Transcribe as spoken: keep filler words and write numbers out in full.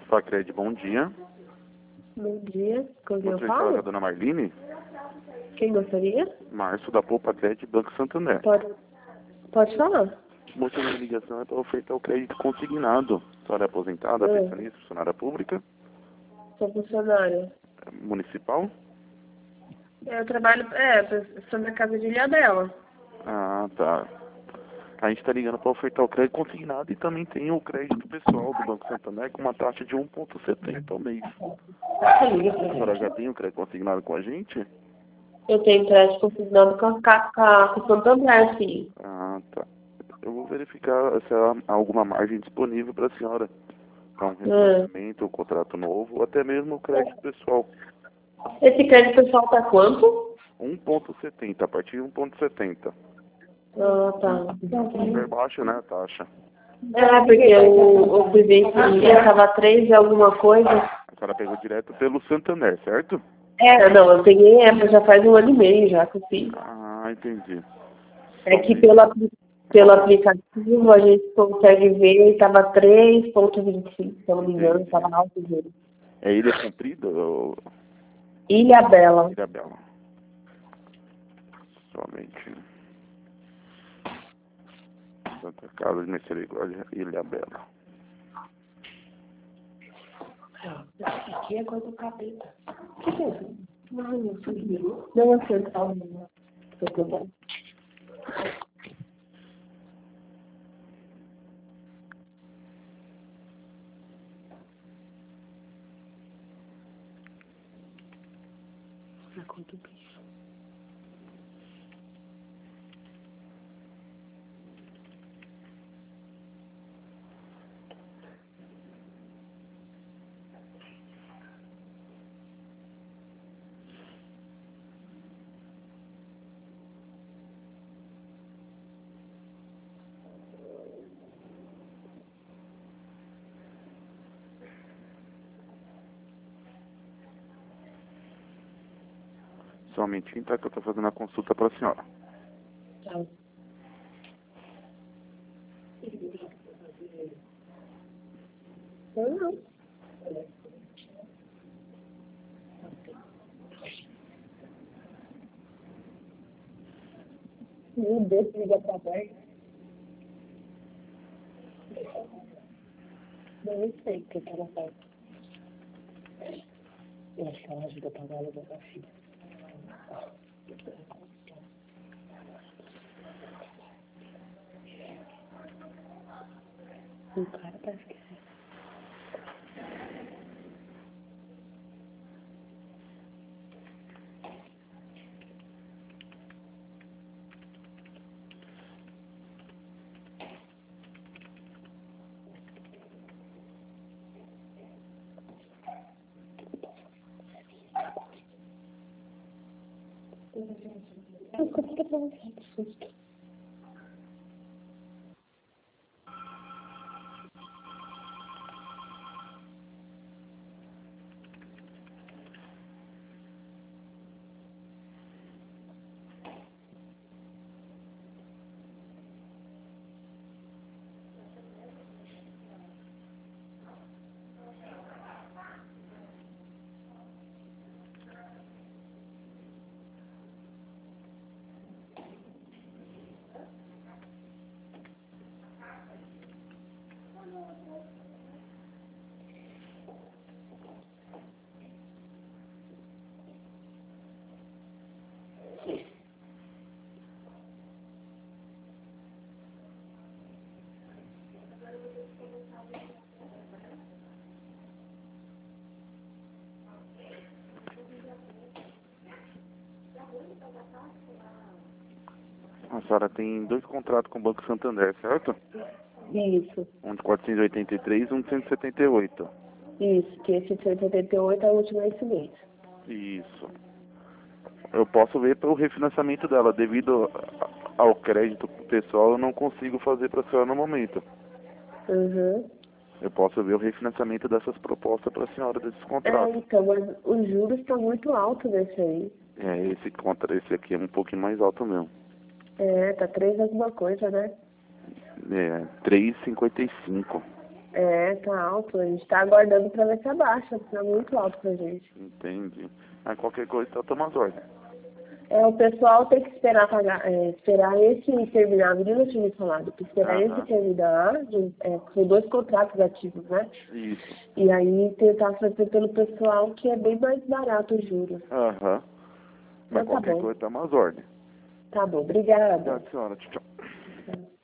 Pacred, bom dia. Bom dia, com quem eu Gostaria de falar com a falo? dona Marlene? Quem gostaria? Márcio da Poupa Crédito Banco Santander. Pode, pode falar. O motivo da ligação é para ofertar o crédito consignado. A senhora é aposentada, É. pensionista, funcionária pública, Sou funcionária. municipal? Eu trabalho, é, sou na casa de Ilhabela. Ah, tá. A gente está ligando para ofertar o crédito consignado e também tem o crédito pessoal do Banco Santander com uma taxa de um vírgula setenta ao mês. A senhora já tem o crédito consignado com a gente? Eu tenho crédito consignado com a, com a, com o Santander, sim. Ah, tá. Eu vou verificar se há alguma margem disponível para a senhora. Para um refinanciamento, um contrato novo, ou até mesmo o crédito pessoal. Esse crédito pessoal tá quanto? um vírgula setenta, a partir de um vírgula setenta. Ah, tá. Super baixo, né, a taxa? É, porque eu, eu fui ver que estava três e alguma coisa. A senhora pegou direto pelo Santander, certo? É, não, eu peguei, é, já faz um ano e meio já que eu fiz. Ah, entendi. É que pela, pelo aplicativo a gente consegue ver e estava três vírgula vinte e cinco, se eu não me engano, estava alto dele. É Ilha Comprida ou Ilhabela. Ilhabela? Somente. Santa Casa de Misericórdia, Ilhabela. Aqui é coisa do capeta. O que é isso? Não, não sei. Não é central, não. Tô tentando. Na conta do bicho. Somente, tá, que eu estou fazendo a consulta para a senhora. Tchau. Eu não. Meu Deus, liga pra baixo. Eu não sei o que que ela faz. Eu acho que ela ajuda a pagar a aluguel da filha. O cara tá esquecendo. Eu consegui pra você de susto. A senhora tem dois contratos com o Banco Santander, certo? Isso, Um de quatrocentos e oitenta e três e um de cento e setenta e oito. isso, que esse cento e setenta e oito é o último esse mês. Isso. Eu posso ver pelo refinanciamento dela. Devido a- ao crédito pessoal, eu não consigo fazer para a senhora no momento. Uhum. Eu posso ver o refinanciamento dessas propostas para a senhora, desses É, contratos. então, mas os juros estão muito altos desse aí. É, esse, contra, esse aqui é um pouquinho mais alto mesmo. É, tá três alguma coisa, né? É, três vírgula cinquenta e cinco. É, tá alto. A gente tá aguardando pra ver se abaixa, porque tá muito alto pra gente. Entendi. Aí qualquer coisa tá tomando ordem. É, o pessoal tem que esperar pagar, é, esperar esse terminar, a menina tinha me falado, tem que esperar Aham. esse terminar, de, é, são dois contratos ativos, né? Isso. E aí tentar fazer pelo pessoal que é bem mais barato o juros. Aham. Mas Então tá qualquer bom. coisa tá umas ordens. Tá bom, obrigada. Obrigado, senhora. Tchau, tchau.